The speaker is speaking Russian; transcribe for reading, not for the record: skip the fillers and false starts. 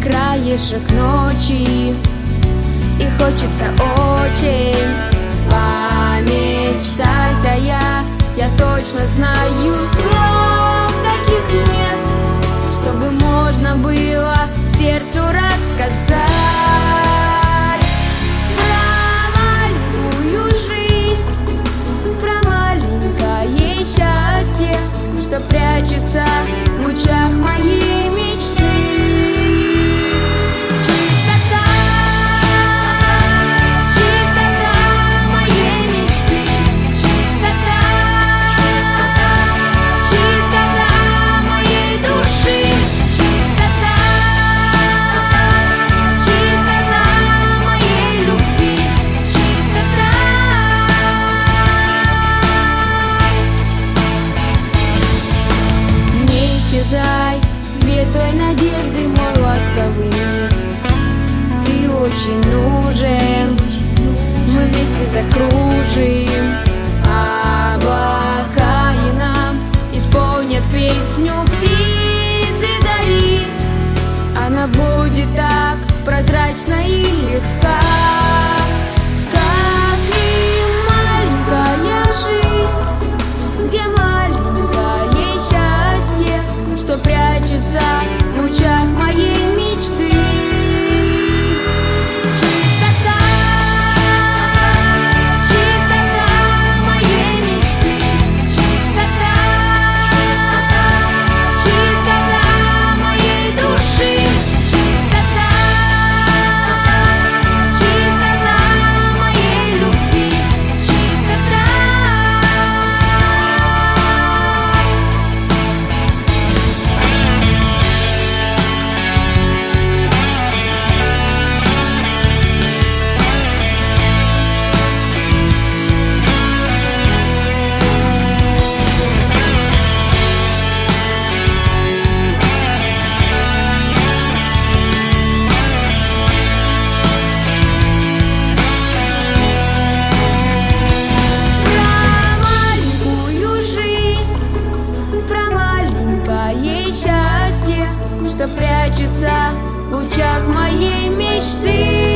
краешек ночи, и хочется очень помечтать, а я точно знаю, слов таких нет, чтобы можно было сердцу рассказать про маленькую жизнь, про маленькое счастье, что прячется в лучах моей мечты. Светлой надежды мой ласковый мир, ты очень нужен, мы вместе закружим облака, и нам исполнят песню птицы зари. Она будет так прозрачна и легка, как и маленькая жизнь, где маленькое счастье, что прячется в лучах моей мечты. Чистота, чистота моей мечты, чистота, чистота моей души, чистота, чистота моей любви, чистота. Что прячется в лучах моей мечты.